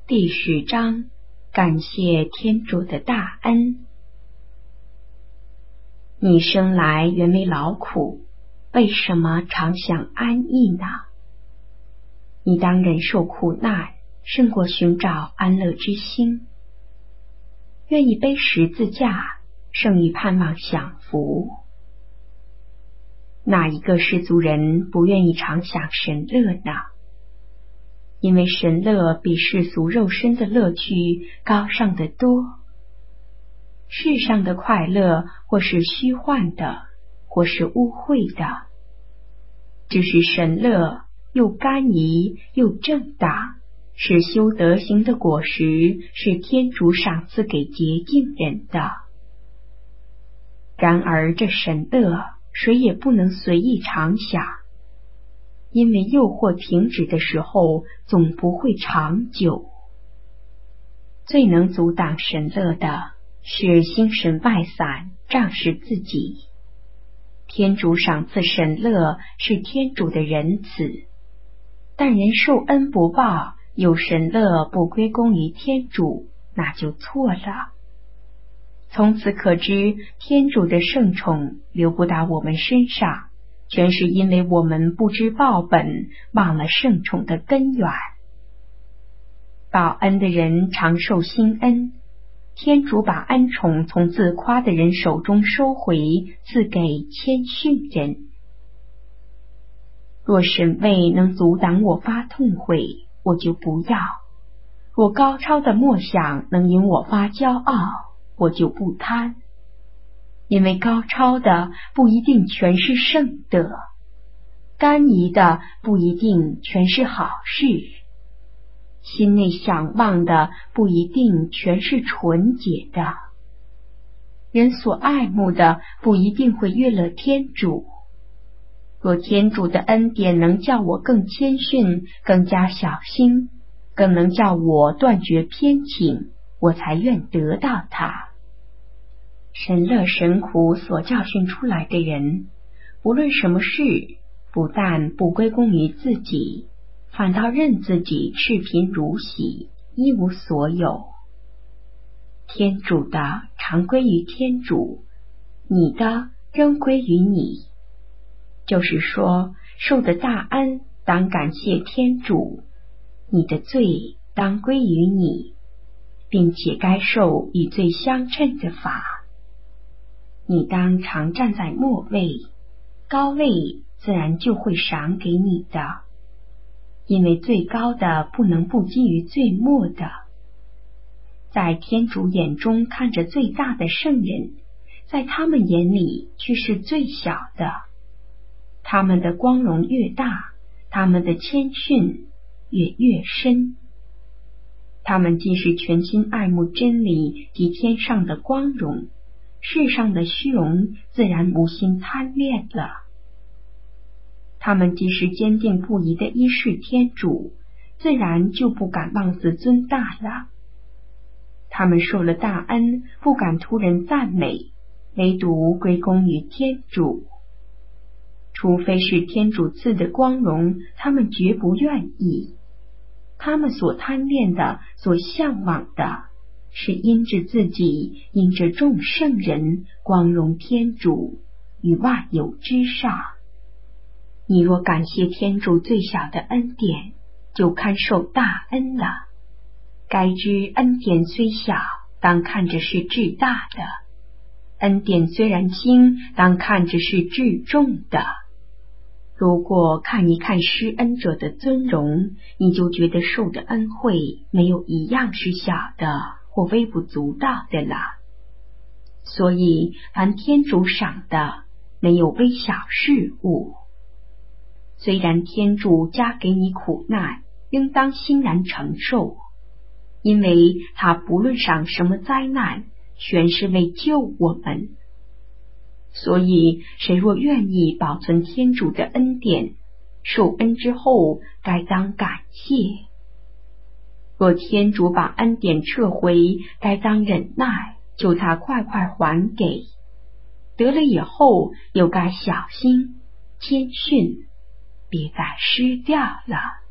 第10章，感谢天主的大恩。你生来原为劳苦，为什么常想安逸呢？你当忍受苦难，胜过寻找安乐之心。愿意背十字架，胜于盼望享福。哪一个世俗人不愿意常享神乐呢？因为神乐比世俗肉身的乐趣高尚得多。世上的快乐或是虚幻的，或是污秽的，只是神乐又甘饴又正当，是修德行的果实，是天主赏赐给洁净人的。然而这神乐谁也不能随意常享，因为诱惑停止的时候总不会长久。最能阻挡神乐的是心神外散，仗势自己。天主赏赐神乐是天主的仁慈，但人受恩不报，有神乐不归功于天主，那就错了。从此可知，天主的圣宠流不到我们身上，全是因为我们不知报本，忘了圣宠的根源。报恩的人常受新恩，天主把恩宠从自夸的人手中收回，赐给谦逊人。若神位能阻挡我发痛悔，我就不要；若高超的默想能引我发骄傲，我就不贪。因为高超的不一定全是圣德，甘饴的不一定全是好事，心内想望的不一定全是纯洁的，人所爱慕的不一定会悦乐天主。若天主的恩典能叫我更谦逊，更加小心，更能叫我断绝偏情，我才愿得到它。神乐神苦所教训出来的人，无论什么事，不但不归功于自己，反倒认自己赤贫如洗，一无所有。天主的常归于天主，你的仍归于你。就是说，受的大恩当感谢天主，你的罪当归于你，并且该受与罪相称的法。你当常站在末位，高位自然就会赏给你的，因为最高的不能不基于最末的。在天主眼中看着最大的圣人，在他们眼里却是最小的。他们的光荣越大，他们的谦逊越深。他们既是全心爱慕真理及天上的光荣，世上的虚荣自然无心贪恋了。他们既是坚定不移的依视天主，自然就不敢妄自尊大了。他们受了大恩，不敢图人赞美，唯独归功于天主。除非是天主赐的光荣，他们绝不愿意。他们所贪恋的，所向往的，是因着自己，因着众圣人，光荣天主于万有之上。你若感谢天主最小的恩典，就堪受大恩了。该知恩典虽小，当看着是至大的；恩典虽然轻，当看着是至重的。如果看一看施恩者的尊荣，你就觉得受的恩惠没有一样是小的或微不足道的了。所以凡天主赏的，没有微小事物。虽然天主加给你苦难，应当欣然承受，因为他不论赏什么灾难，全是为救我们。所以谁若愿意保存天主的恩典，受恩之后该当感谢。若天主把恩典撤回，该当忍耐，求他快快还给。得了以后，又该小心谦逊，别再失掉了。